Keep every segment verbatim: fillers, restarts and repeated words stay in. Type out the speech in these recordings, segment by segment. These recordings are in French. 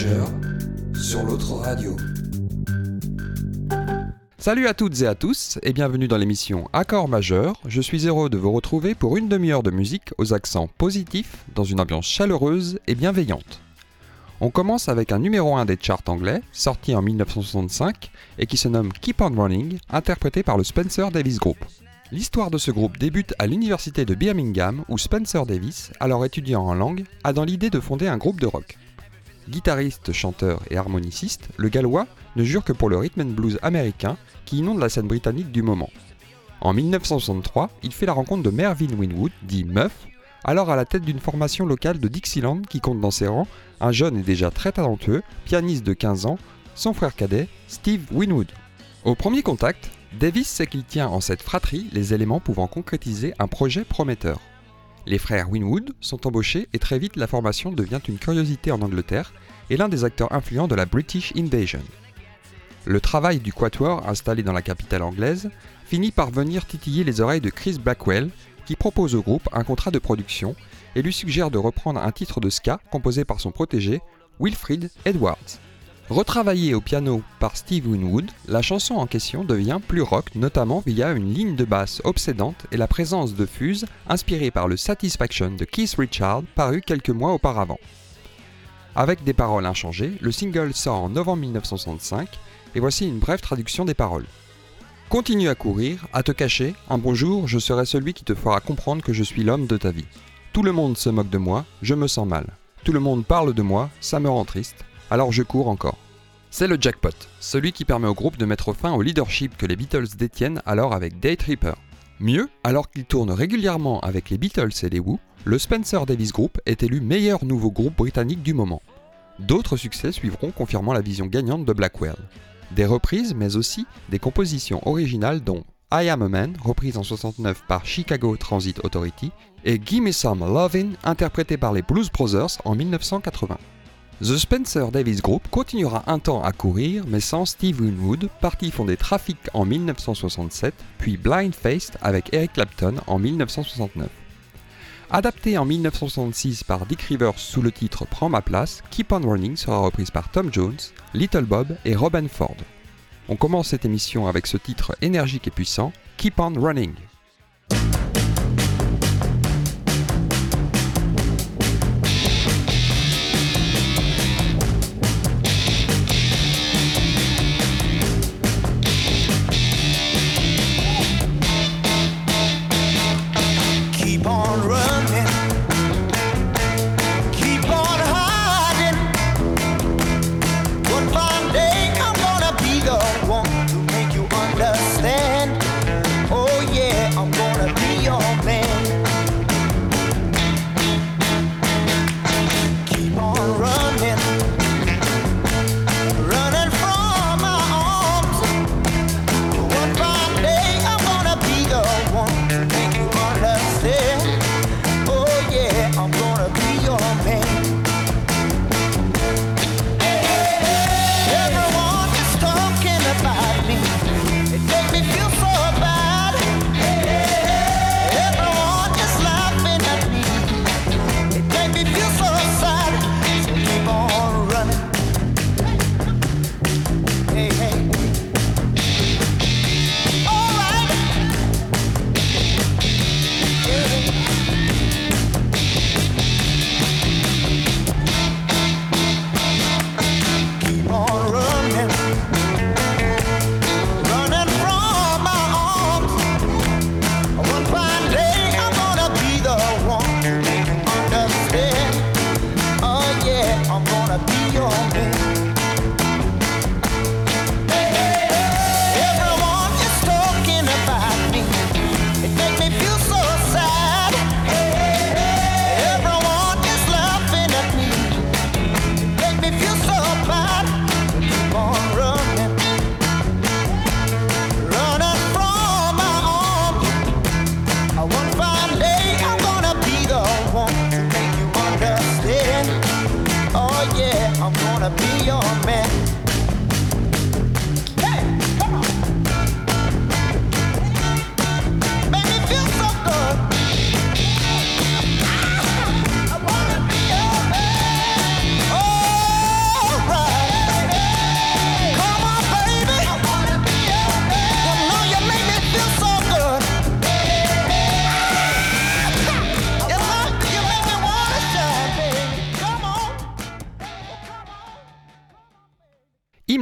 majeur sur l'autre radio. Salut à toutes et à tous et bienvenue dans l'émission Accord majeur. Je suis heureux de vous retrouver pour une demi-heure de musique aux accents positifs dans une ambiance chaleureuse et bienveillante. On commence avec un numéro un des charts anglais, sorti en dix-neuf cent soixante-cinq et qui se nomme Keep on Running, interprété par le Spencer Davis Group. L'histoire de ce groupe débute à l'université de Birmingham où Spencer Davis, alors étudiant en langue, a dans l'idée de fonder un groupe de rock. Guitariste, chanteur et harmoniciste, le Gallois ne jure que pour le rhythm and blues américain qui inonde la scène britannique du moment. En dix-neuf cent soixante-trois, il fait la rencontre de Mervyn Winwood, dit Muff, alors à la tête d'une formation locale de Dixieland qui compte dans ses rangs un jeune et déjà très talentueux pianiste de quinze ans, son frère cadet, Steve Winwood. Au premier contact, Davis sait qu'il tient en cette fratrie les éléments pouvant concrétiser un projet prometteur. Les frères Winwood sont embauchés et très vite la formation devient une curiosité en Angleterre et l'un des acteurs influents de la British Invasion. Le travail du quatuor installé dans la capitale anglaise finit par venir titiller les oreilles de Chris Blackwell qui propose au groupe un contrat de production et lui suggère de reprendre un titre de ska composé par son protégé, Wilfrid Edwards. Retravaillée au piano par Steve Winwood, la chanson en question devient plus rock, notamment via une ligne de basse obsédante et la présence de fuses inspirée par le Satisfaction de Keith Richards paru quelques mois auparavant. Avec des paroles inchangées, le single sort en novembre dix-neuf cent soixante-cinq et voici une brève traduction des paroles. Continue à courir, à te cacher, un bon jour je serai celui qui te fera comprendre que je suis l'homme de ta vie. Tout le monde se moque de moi, je me sens mal. Tout le monde parle de moi, ça me rend triste. Alors je cours encore. C'est le jackpot, celui qui permet au groupe de mettre fin au leadership que les Beatles détiennent alors avec Day Tripper. Mieux, alors qu'il tourne régulièrement avec les Beatles et les Who, le Spencer Davis Group est élu meilleur nouveau groupe britannique du moment. D'autres succès suivront confirmant la vision gagnante de Blackwell. Des reprises mais aussi des compositions originales dont I Am a Man, reprise en soixante-neuf par Chicago Transit Authority, et Gimme Some Lovin', interprété par les Blues Brothers en dix-neuf cent quatre-vingts. The Spencer Davis Group continuera un temps à courir, mais sans Steve Winwood, parti fonder Traffic en dix-neuf cent soixante-sept, puis Blind Faith avec Eric Clapton en dix-neuf cent soixante-neuf. Adapté en dix-neuf cent soixante-six par Dick Rivers sous le titre Prends ma place, Keep on Running sera reprise par Tom Jones, Little Bob et Robin Ford. On commence cette émission avec ce titre énergique et puissant, Keep on Running. Yeah.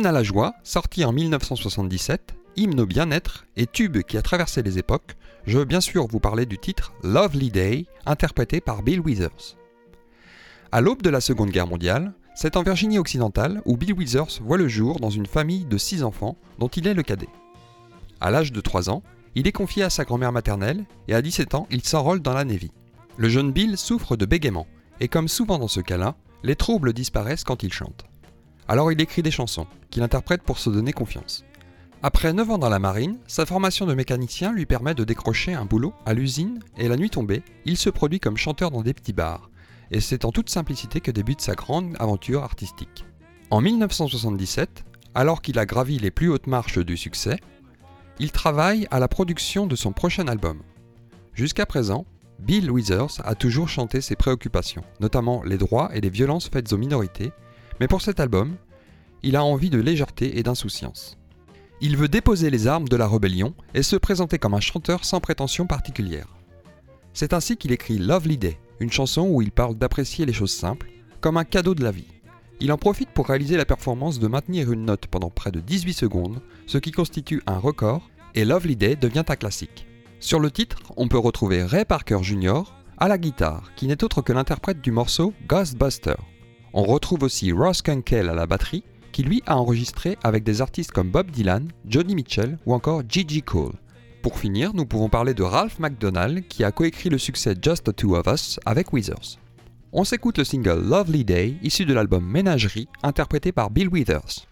Hymne à la joie, sorti en mille neuf cent soixante-dix-sept, hymne au bien-être et tube qui a traversé les époques, je veux bien sûr vous parler du titre Lovely Day, interprété par Bill Withers. À l'aube de la Seconde Guerre mondiale, c'est en Virginie occidentale où Bill Withers voit le jour dans une famille de six enfants dont il est le cadet. À l'âge de trois ans, il est confié à sa grand-mère maternelle et à dix-sept ans, il s'enrôle dans la Navy. Le jeune Bill souffre de bégaiement et comme souvent dans ce cas-là, les troubles disparaissent quand il chante. Alors il écrit des chansons, qu'il interprète pour se donner confiance. Après neuf ans dans la marine, sa formation de mécanicien lui permet de décrocher un boulot à l'usine et la nuit tombée, il se produit comme chanteur dans des petits bars. Et c'est en toute simplicité que débute sa grande aventure artistique. En mille neuf cent soixante-dix-sept, alors qu'il a gravi les plus hautes marches du succès, il travaille à la production de son prochain album. Jusqu'à présent, Bill Withers a toujours chanté ses préoccupations, notamment les droits et les violences faites aux minorités, mais pour cet album, il a envie de légèreté et d'insouciance. Il veut déposer les armes de la rébellion et se présenter comme un chanteur sans prétention particulière. C'est ainsi qu'il écrit Lovely Day, une chanson où il parle d'apprécier les choses simples, comme un cadeau de la vie. Il en profite pour réaliser la performance de maintenir une note pendant près de dix-huit secondes, ce qui constitue un record, et Lovely Day devient un classique. Sur le titre, on peut retrouver Ray Parker junior à la guitare, qui n'est autre que l'interprète du morceau Ghostbuster. On retrouve aussi Ross Kunkel à la batterie, qui lui a enregistré avec des artistes comme Bob Dylan, Joni Mitchell ou encore Gigi Cole. Pour finir, nous pouvons parler de Ralph McDonald qui a coécrit le succès Just the Two of Us avec Withers. On s'écoute le single Lovely Day issu de l'album Ménagerie interprété par Bill Withers.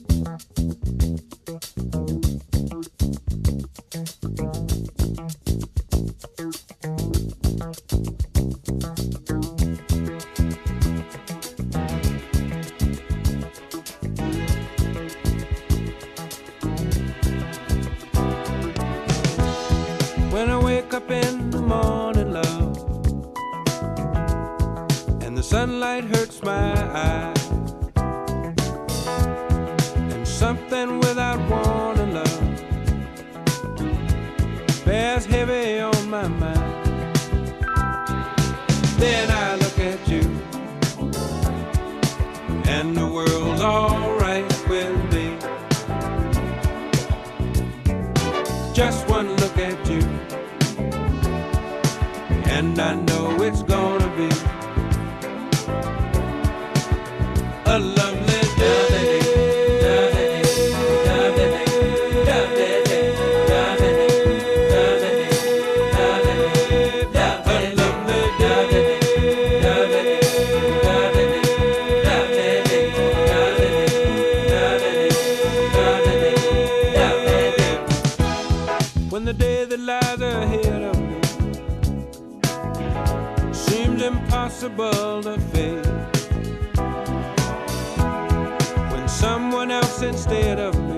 When I wake up in the morning, love, and the sunlight hurts my eyes, and something without warning, love, bears heavy on my mind. Then I look at you, and the world's alright with me. Just one look at you, and I know it's gonna be a lovely day. When the day that lies ahead of me seems impossible to face, when someone else instead of me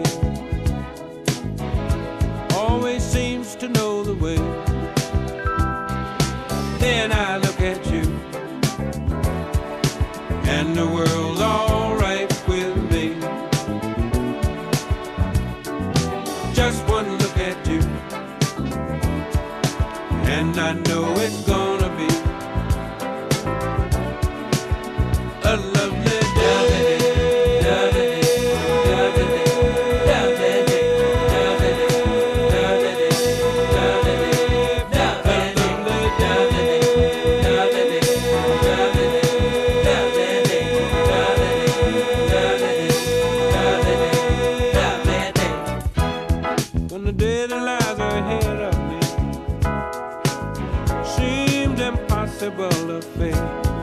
always seems to know the way, then I look at you, and the world's alright with me. Just one look at you, and I know it's gonna be a lovely day. When the day that lies ahead of me seemed impossible to face,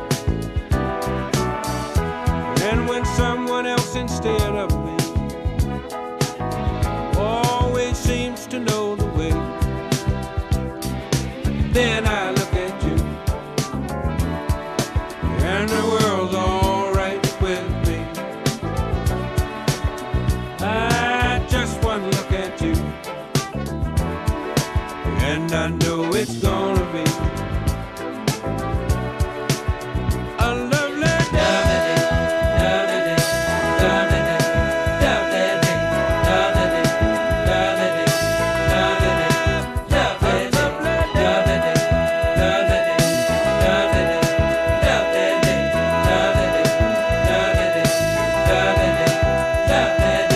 and when someone else instead of me always seems to know the way, then I look at you, and the world's alright with me. I just one look at you, and I know it's gonna be a lovely day. Lovely day.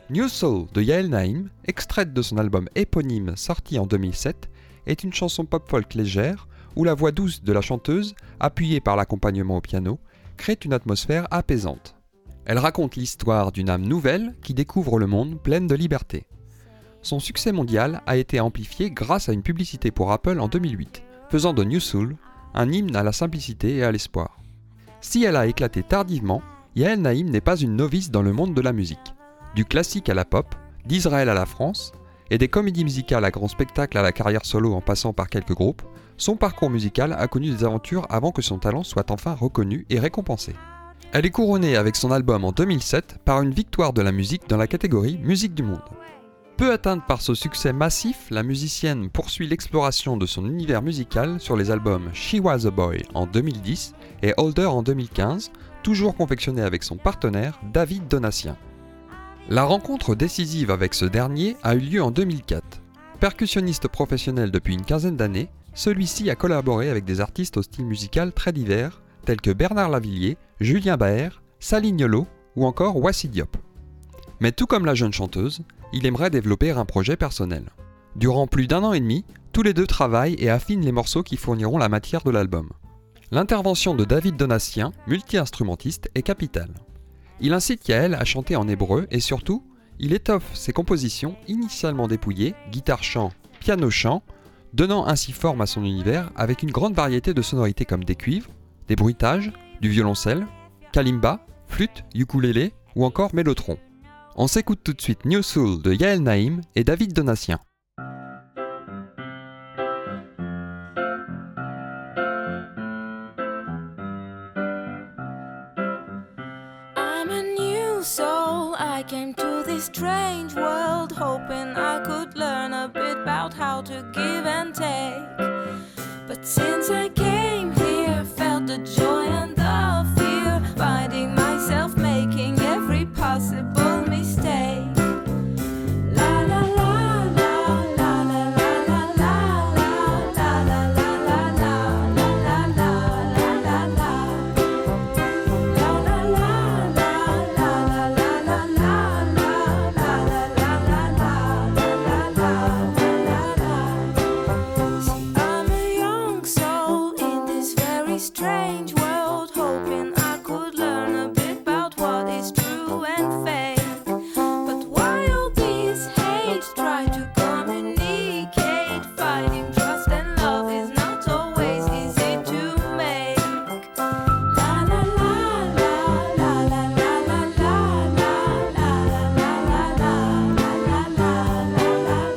New Soul de Yael Naïm, extraite de son album éponyme sorti en deux mille sept, est une chanson pop-folk légère où la voix douce de la chanteuse, appuyée par l'accompagnement au piano, crée une atmosphère apaisante. Elle raconte l'histoire d'une âme nouvelle qui découvre le monde pleine de liberté. Son succès mondial a été amplifié grâce à une publicité pour Apple en deux mille huit, faisant de New Soul un hymne à la simplicité et à l'espoir. Si elle a éclaté tardivement, Yael Naïm n'est pas une novice dans le monde de la musique. Du classique à la pop, d'Israël à la France, et des comédies musicales à grand spectacle à la carrière solo en passant par quelques groupes, son parcours musical a connu des aventures avant que son talent soit enfin reconnu et récompensé. Elle est couronnée avec son album en deux mille sept par une victoire de la musique dans la catégorie Musique du Monde. Peu atteinte par ce succès massif, la musicienne poursuit l'exploration de son univers musical sur les albums She Was a Boy en deux mille dix et Older en deux mille quinze, toujours confectionnés avec son partenaire David Donatien. La rencontre décisive avec ce dernier a eu lieu en deux mille quatre. Percussionniste professionnel depuis une quinzaine d'années, celui-ci a collaboré avec des artistes au style musical très divers, tels que Bernard Lavillier, Julien Baer, Salignolo ou encore Wassi Diop. Mais tout comme la jeune chanteuse, il aimerait développer un projet personnel. Durant plus d'un an et demi, tous les deux travaillent et affinent les morceaux qui fourniront la matière de l'album. L'intervention de David Donatien, multi-instrumentiste, est capitale. Il incite Yael à chanter en hébreu et surtout, il étoffe ses compositions initialement dépouillées, guitare-chant, piano-chant, donnant ainsi forme à son univers avec une grande variété de sonorités comme des cuivres, des bruitages, du violoncelle, kalimba, flûte, ukulélé ou encore mélotron. On s'écoute tout de suite New Soul de Yael Naïm et David Donatien. I'm a new soul, I came to this strange world hoping I could learn a bit about how to give and take. But since I came here, felt the joy and the fear, finding myself making every possible mistake. La la la la la la la la la la la la la la la la la la la. Strange world, hoping I could learn a bit about what is true and fake. But while these hate try to communicate, finding trust and love is not always easy to make. La la la la la la la la la la la la la la la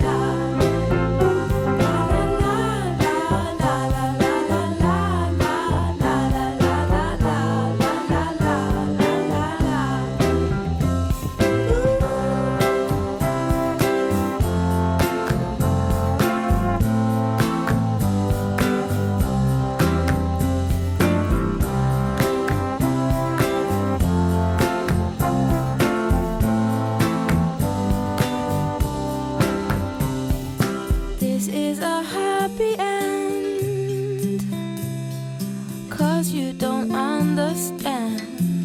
This is a happy end, 'cause you don't understand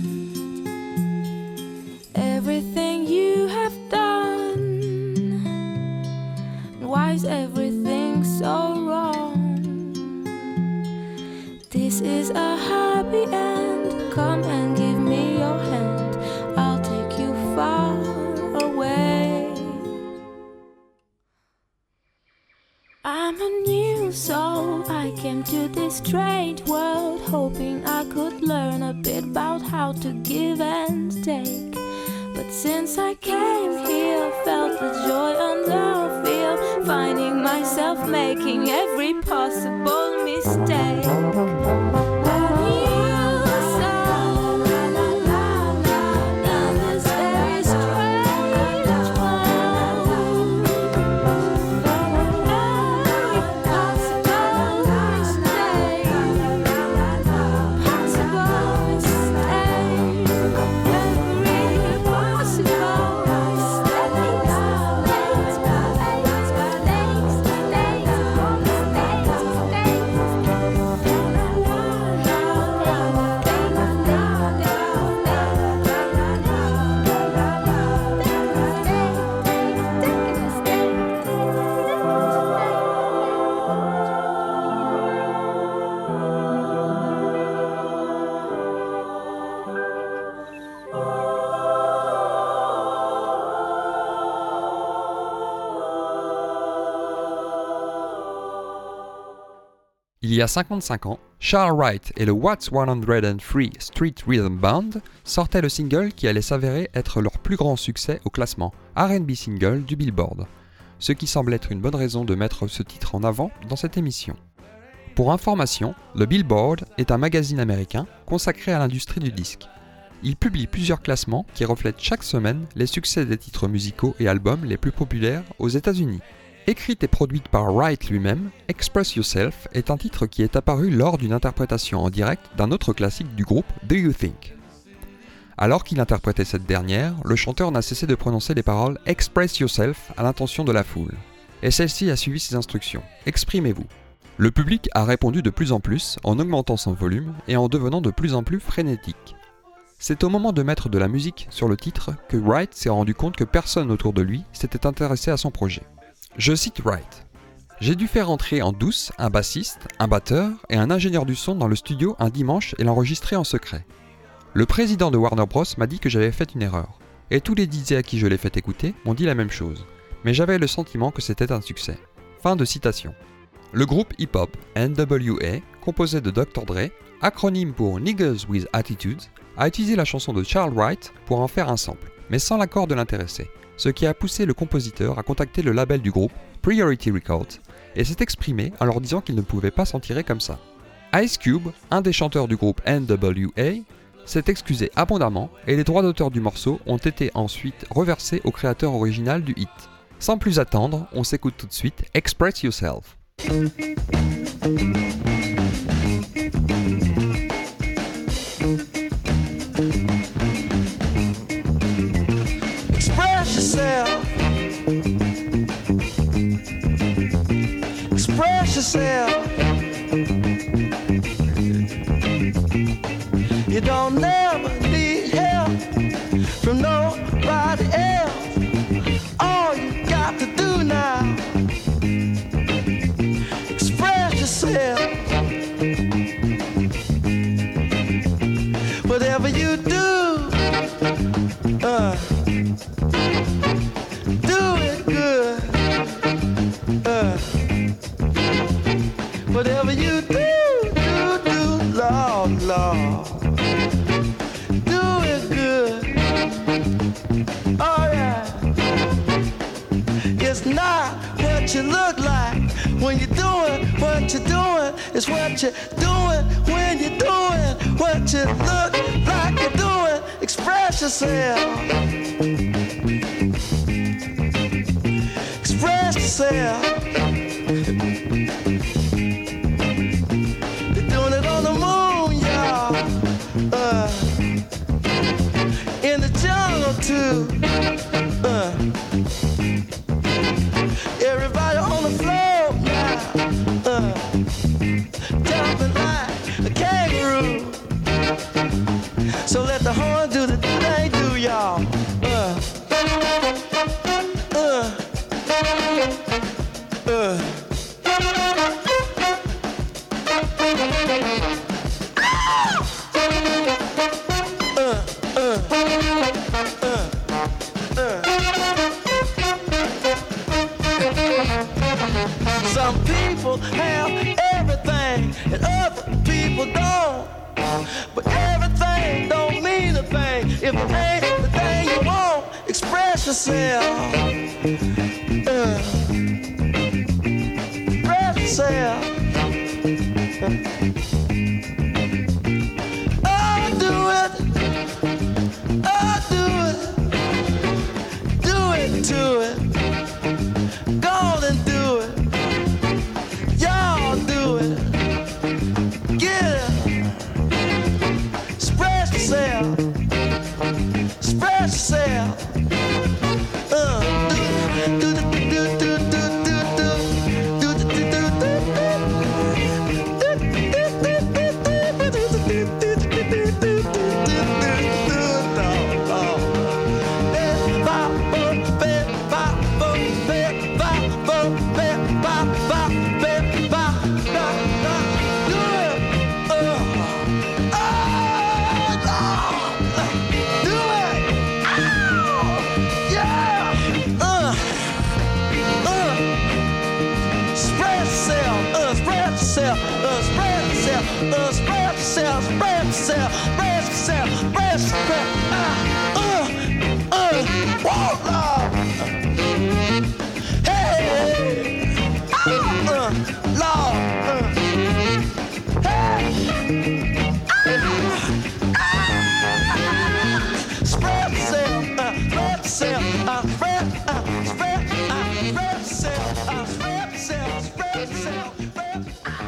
everything you have done. Why is everything so wrong? This is a happy end, come and give me your hand, I'll take you far away. I'm a new soul, I came to this strange world hoping I could learn a bit about how to give and take. But since I came here, felt the joy and the fear, finding myself making every possible mistake. La Il y a cinquante-cinq ans, Charles Wright et le Watts cent trois Street Rhythm Band sortaient le single qui allait s'avérer être leur plus grand succès au classement R and B Single du Billboard, ce qui semble être une bonne raison de mettre ce titre en avant dans cette émission. Pour information, le Billboard est un magazine américain consacré à l'industrie du disque. Il publie plusieurs classements qui reflètent chaque semaine les succès des titres musicaux et albums les plus populaires aux États-Unis. Écrite et produite par Wright lui-même, Express Yourself est un titre qui est apparu lors d'une interprétation en direct d'un autre classique du groupe Do You Think. Alors qu'il interprétait cette dernière, le chanteur n'a cessé de prononcer les paroles Express Yourself à l'intention de la foule. Et celle-ci a suivi ses instructions. Exprimez-vous. Le public a répondu de plus en plus en augmentant son volume et en devenant de plus en plus frénétique. C'est au moment de mettre de la musique sur le titre que Wright s'est rendu compte que personne autour de lui s'était intéressé à son projet. Je cite Wright. « J'ai dû faire entrer en douce un bassiste, un batteur et un ingénieur du son dans le studio un dimanche et l'enregistrer en secret. Le président de Warner Bros m'a dit que j'avais fait une erreur, et tous les D J à qui je l'ai fait écouter m'ont dit la même chose, mais j'avais le sentiment que c'était un succès. » Fin de citation. Le groupe hip-hop N W A, composé de docteur Dre, acronyme pour Niggas with Attitudes, a utilisé la chanson de Charles Wright pour en faire un sample, mais sans l'accord de l'intéressé, ce qui a poussé le compositeur à contacter le label du groupe, Priority Records, et s'est exprimé en leur disant qu'il ne pouvait pas s'en tirer comme ça. Ice Cube, un des chanteurs du groupe N W A, s'est excusé abondamment et les droits d'auteur du morceau ont été ensuite reversés au créateur original du hit. Sans plus attendre, on s'écoute tout de suite Express Yourself. Express yourself. Express yourself. You don't never need help from nobody else. All you got to do now, express yourself. Whatever you do, uh, do it good. Uh, whatever you do, do, do, Lord, Lord. Do it good. Oh yeah. It's not what you look like when you're doing what you're doing. It's what you're doing when you're doing what you look like you're doing. Express yourself. Express yourself. They're doing it on the moon, y'all. Uh, in the jungle too. Uh, everybody on the floor now. Uh, jumping like a kangaroo. So let the horn do the thing they do, y'all. Uh, uh, uh. Some people have everything and other people don't. But everything don't mean a thing if it ain't the thing you want. Express yourself. Uh, express yourself. Oh, do it. Oh, do it. Do it to it. Go on and do it. Y'all do it. Get it. Express yourself. Express yourself. Uh, do, do, do, do, do, do, do, do, do, do, do, Oh, spread, uh, uh, uh, whoa, Lord. Hey, uh, uh, Lord, uh, hey, uh, uh, spread yourself, uh, spread yourself, uh, spread, uh, spread, uh, spread yourself, uh, spread yourself, spread yourself, spread.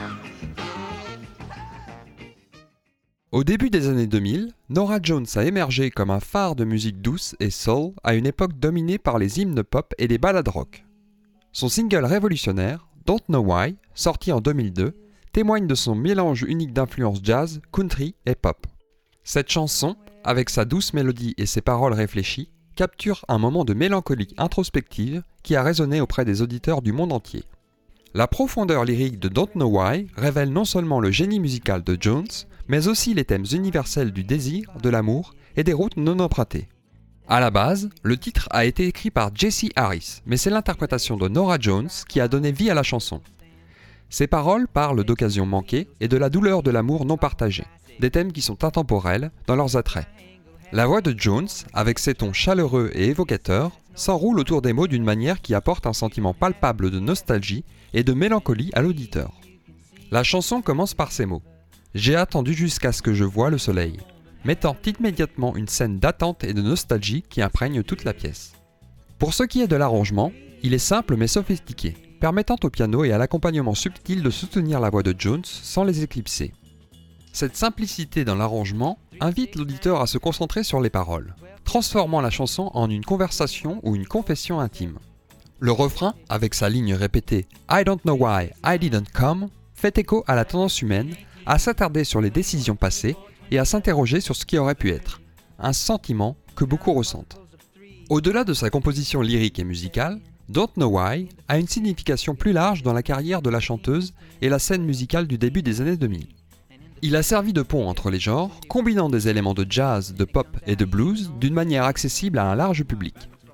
Au début des années deux mille, Norah Jones a émergé comme un phare de musique douce et soul à une époque dominée par les hymnes pop et les ballades rock. Son single révolutionnaire, Don't Know Why, sorti en deux mille deux, témoigne de son mélange unique d'influences jazz, country et pop. Cette chanson, avec sa douce mélodie et ses paroles réfléchies, capture un moment de mélancolie introspective qui a résonné auprès des auditeurs du monde entier. La profondeur lyrique de Don't Know Why révèle non seulement le génie musical de Jones, mais aussi les thèmes universels du désir, de l'amour et des routes non empruntées. À la base, le titre a été écrit par Jesse Harris, mais c'est l'interprétation de Norah Jones qui a donné vie à la chanson. Ses paroles parlent d'occasions manquées et de la douleur de l'amour non partagé, des thèmes qui sont intemporels dans leurs attraits. La voix de Jones, avec ses tons chaleureux et évocateurs, s'enroule autour des mots d'une manière qui apporte un sentiment palpable de nostalgie et de mélancolie à l'auditeur. La chanson commence par ces mots. « J'ai attendu jusqu'à ce que je voie le soleil », mettant immédiatement une scène d'attente et de nostalgie qui imprègne toute la pièce. Pour ce qui est de l'arrangement, il est simple mais sophistiqué, permettant au piano et à l'accompagnement subtil de soutenir la voix de Jones sans les éclipser. Cette simplicité dans l'arrangement invite l'auditeur à se concentrer sur les paroles, transformant la chanson en une conversation ou une confession intime. Le refrain, avec sa ligne répétée « I don't know why I didn't come », fait écho à la tendance humaine, à s'attarder sur les décisions passées et à s'interroger sur ce qui aurait pu être, un sentiment que beaucoup ressentent. Au-delà de sa composition lyrique et musicale, Don't Know Why a une signification plus large dans la carrière de la chanteuse et la scène musicale du début des années deux mille. Il a servi de pont entre les genres, combinant des éléments de jazz, de pop et de blues d'une manière accessible à un large public.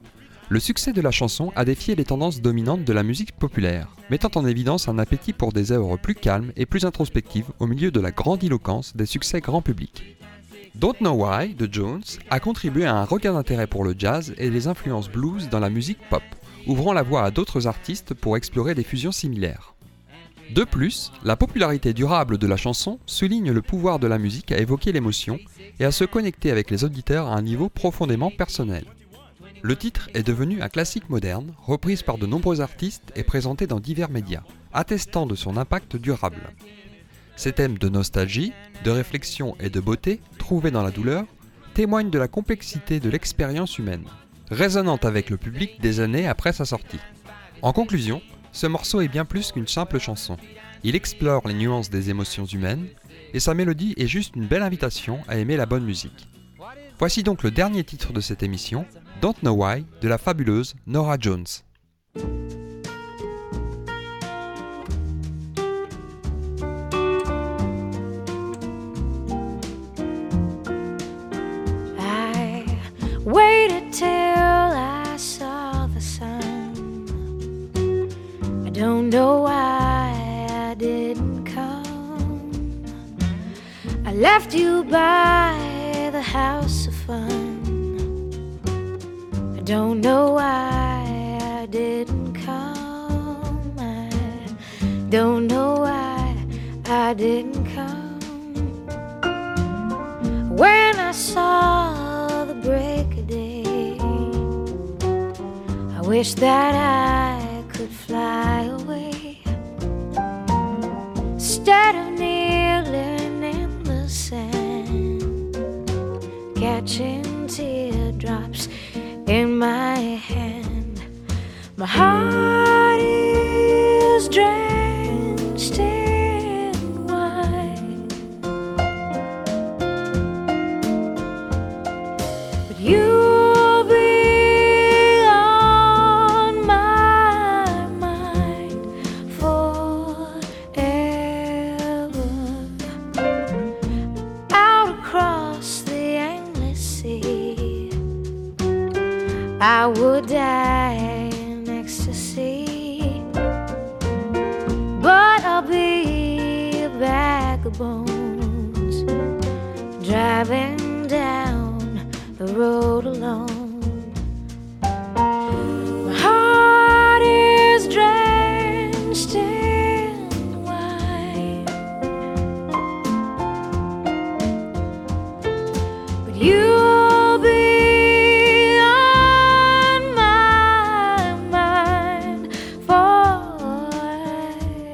Le succès de la chanson a défié les tendances dominantes de la musique populaire, mettant en évidence un appétit pour des œuvres plus calmes et plus introspectives au milieu de la grandiloquence des succès grand public. Don't Know Why de Jones a contribué à un regain d'intérêt pour le jazz et les influences blues dans la musique pop, ouvrant la voie à d'autres artistes pour explorer des fusions similaires. De plus, la popularité durable de la chanson souligne le pouvoir de la musique à évoquer l'émotion et à se connecter avec les auditeurs à un niveau profondément personnel. Le titre est devenu un classique moderne, reprise par de nombreux artistes et présenté dans divers médias, attestant de son impact durable. Ces thèmes de nostalgie, de réflexion et de beauté, trouvés dans la douleur, témoignent de la complexité de l'expérience humaine, résonnante avec le public des années après sa sortie. En conclusion, ce morceau est bien plus qu'une simple chanson. Il explore les nuances des émotions humaines, et sa mélodie est juste une belle invitation à aimer la bonne musique. Voici donc le dernier titre de cette émission, Don't Know Why, de la fabuleuse Norah Jones. I waited till I saw the sun. I don't know why I didn't come. I left you by the house of fun. I don't know why I didn't come. I don't know why I didn't come. When I saw the break of day, I wish that I could fly away instead of kneeling in the sand, catching teardrops in my hand. My heart is drenched in wine, but you'll be on my mind forever. Out across the endless sea, I would die in ecstasy, but I'll be a bag of bones driving down road alone. My heart is drenched in wine, but you'll be on my mind forever.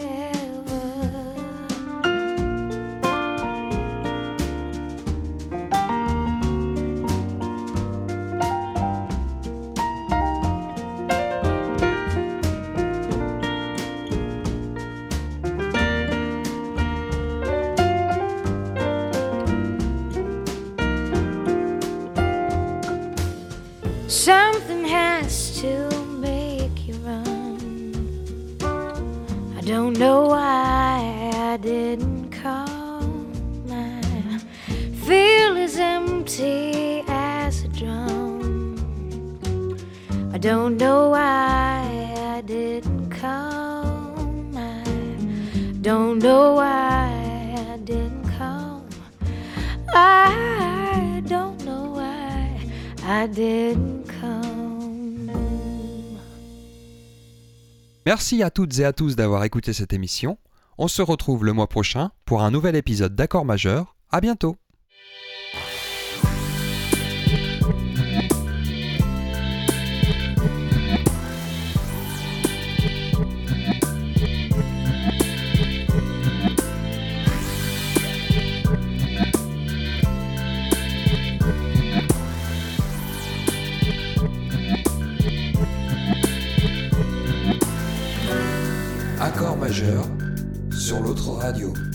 Something has to make you run. I don't know why I didn't call. My feel as empty as a drum. I don't know why I didn't call. I don't know why I didn't call. I don't know why I didn't come. Merci à toutes et à tous d'avoir écouté cette émission. On se retrouve le mois prochain pour un nouvel épisode d'Accords majeurs. À bientôt. Accord majeur sur l'autre radio.